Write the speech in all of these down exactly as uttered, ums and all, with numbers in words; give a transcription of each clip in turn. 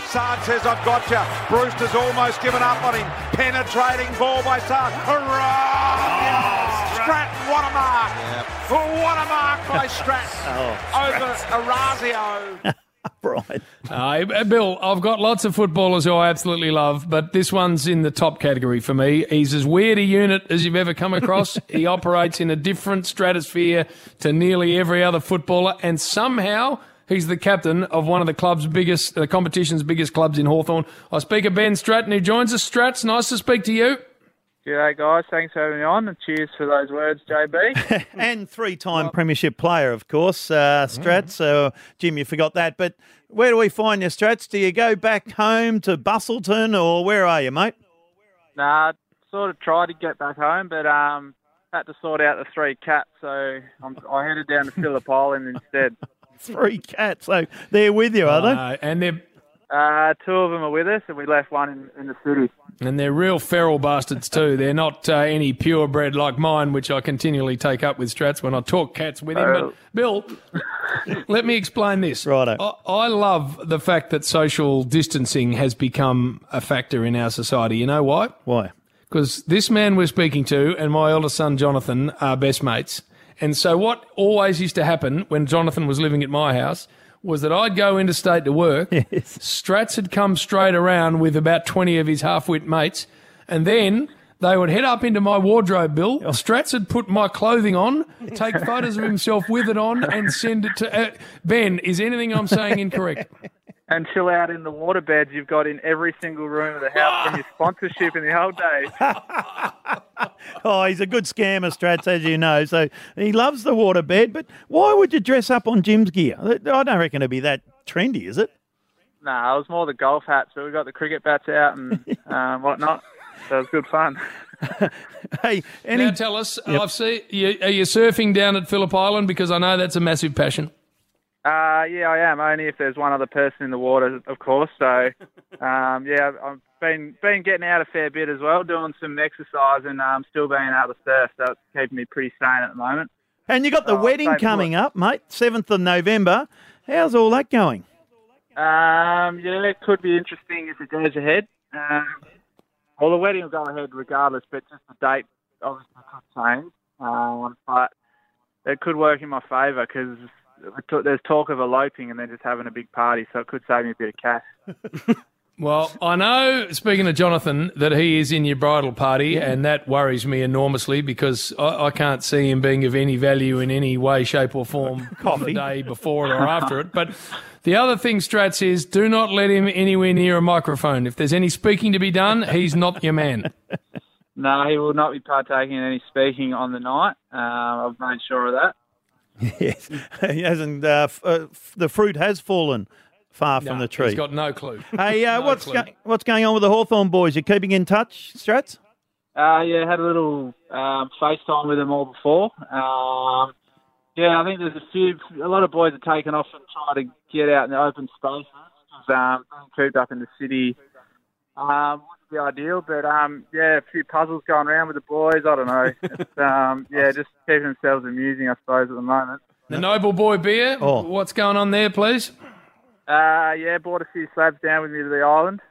Sard says, I've got you. Brewster's almost given up on him. Penetrating ball by Sard. Hurrah! Stratton, what a mark. Yep. What a mark by Stratton oh, over Orazio. Right. Uh, Bill, I've got lots of footballers who I absolutely love, but this one's in the top category for me. He's as weird a unit as you've ever come across. He operates in a different stratosphere to nearly every other footballer, and somehow he's the captain of one of the club's biggest, the competition's biggest clubs in Hawthorn. I speak of Ben Stratton, who joins us. Strats, nice to speak to you. G'day, guys. Thanks for having me on, and cheers for those words, J B. And three-time well, premiership player, of course, uh, Strats. Uh, Jim, you forgot that. But where do we find you, Strats? Do you go back home to Bustleton, or where are you, mate? Nah, sort of tried to get back home, but um, had to sort out the three cats, so I'm, I headed down to Phillip Island instead. Three cats, so they're with you, are uh, they? And they're... Uh, two of them are with us, and we left one in, in the city. And they're real feral bastards too. They're not uh, any purebred like mine, which I continually take up with Strats when I talk cats with him. Oh. But, Bill, let me explain this. Righto. I, I love the fact that social distancing has become a factor in our society. You know why? Why? Because this man we're speaking to and my eldest son, Jonathan, are best mates. And so what always used to happen when Jonathan was living at my house was that I'd go interstate to work. Yes. Strats had come straight around with about twenty of his half-wit mates, and then they would head up into my wardrobe, Bill. Strats had put my clothing on, take photos of himself with it on, and send it to... Uh, Ben, is anything I'm saying incorrect? And chill out in the waterbeds you've got in every single room of the house from your sponsorship in the old days. Oh, he's a good scammer, Strats, as you know. So he loves the waterbed. But why would you dress up on Jim's gear? I don't reckon it'd be that trendy, is it? No, nah, it was more the golf hats, but we got the cricket bats out and um, whatnot. So it was good fun. Hey, any... Now tell us, Yep. I've seen, you, are you surfing down at Phillip Island? Because I know that's a massive passion. Uh, yeah, I am. Only if there's one other person in the water, of course. So, um, yeah, I've been been getting out a fair bit as well, doing some exercise, and um, still being able to surf. So it's keeping me pretty sane at the moment. And you got the Oh, wedding coming up, mate, seventh of November. How's all that going? Um, yeah, it could be interesting if it goes ahead. Um, well, the wedding will go ahead regardless, but just the date obviously could change. Um, but it could work in my favour because there's talk of eloping and then just having a big party, so it could save me a bit of cash. Well, I know, speaking of Jonathan, that he is in your bridal party, yeah. and that worries me enormously because I, I can't see him being of any value in any way, shape or form on the day before it or after it. But the other thing, Strats, is do not let him anywhere near a microphone. If there's any speaking to be done, he's not your man. No, he will not be partaking in any speaking on the night. Uh, I've made sure of that. Yes, he hasn't. Uh, f- uh, f- the fruit has fallen far no, from the tree. He's got no clue. Hey, uh, no what's clue. go- what's going on with the Hawthorn boys? You keeping in touch, Strats? Uh, yeah, had a little um, FaceTime with them all before. Um, yeah, I think there's a few. A lot of boys are taking off and trying to get out in the open spaces. Um, being cooped up in the city um, wouldn't be ideal, but um, yeah, a few puzzles going around with the boys. I don't know. It's, um, yeah, just keeping themselves amusing, I suppose, at the moment. The Noble Boy beer. Oh. What's going on there, please? Uh, yeah, brought a few slabs down with me to the island.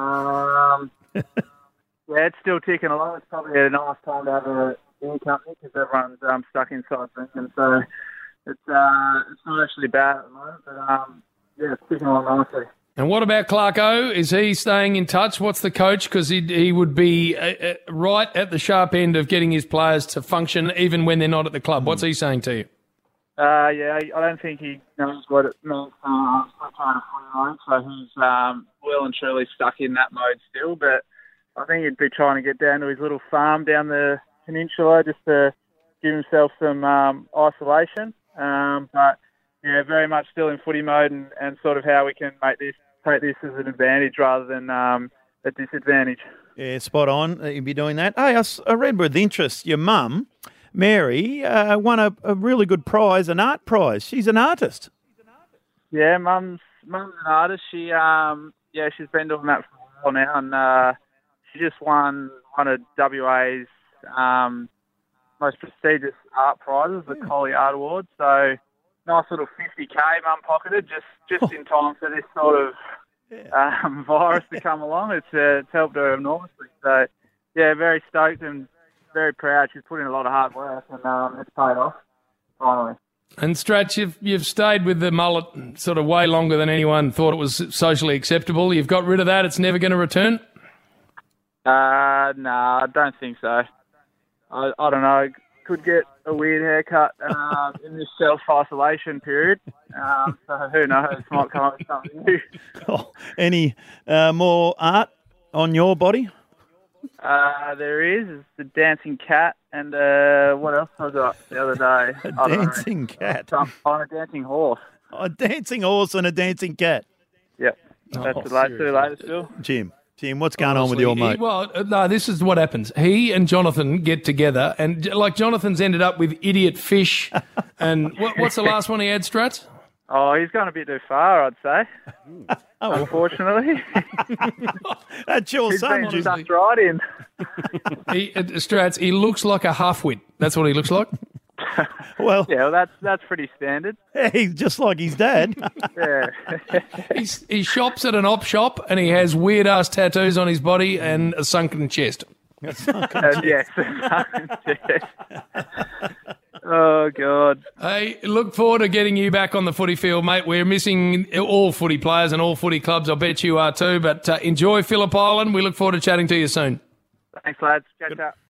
Um, yeah, it's still ticking along. It's probably a nice time to have a beer company because everyone's um, stuck inside drinking. So it's uh, it's not actually bad at the moment, but um, yeah, it's ticking along nicely. And what about Clark O? Is he staying in touch? What's the coach? Because he he would be uh, uh, right at the sharp end of getting his players to function even when they're not at the club. What's he saying to you? Uh, yeah, I don't think he knows what it means uh, trying to fully mode, so he's um, well and truly stuck in that mode still. But I think he'd be trying to get down to his little farm down the peninsula just to give himself some um, isolation. Um, but yeah, very much still in footy mode and, and sort of how we can make this take this as an advantage rather than um, a disadvantage. Yeah, spot on. You'd be doing that. Hey, I, s- I read with interest your mum, Mary, uh, won a, a really good prize, an art prize. She's an artist. Yeah, mum's mum's an artist. She um yeah, she's been doing that for a while now, and uh, she just won one of W A's um, most prestigious art prizes, the Collie Art Award. So nice little fifty K mum pocketed just just in time for this sort of um, virus to come along. It's, uh, it's helped her enormously. So, yeah, very stoked and very proud. She's put in a lot of hard work, and um, it's paid off finally. And Stratch, you've, you've stayed with the mullet sort of way longer than anyone thought it was socially acceptable. You've got rid of that. It's never going to return? Uh, no, I don't think so. I, I don't know. Could get a weird haircut uh, in this self-isolation period. Um, so who knows? Might come up with something new. Oh, any uh, more art on your body? Uh, there is. It's the dancing cat, and uh, what else I got the other day? A I don't dancing know. cat. Some, on a dancing horse. A dancing horse and a dancing cat. Yep. That's Oh, the late, two latest still. Jim, Jim, what's going on with your Honestly, mate? he- well, uh, no, this is what happens. He and Jonathan get together, and j- like Jonathan's ended up with idiot fish. And what, what's the last one he had, Strats? Oh, he's gone a bit too far, I'd say. Oh, Unfortunately. that's your He's son, been Jim. sucked right in. He, uh, Strats, he looks like a half-wit. That's what he looks like. Well, Yeah, well, that's that's pretty standard. he's just like his dad. Yeah. He's, he shops at an op shop, and he has weird-ass tattoos on his body and a sunken chest. And yes. Yes. Oh, God. Hey, look forward to getting you back on the footy field, mate. We're missing all footy players and all footy clubs. I bet you are too. But uh, enjoy Phillip Island. We look forward to chatting to you soon. Thanks, lads. Catch up.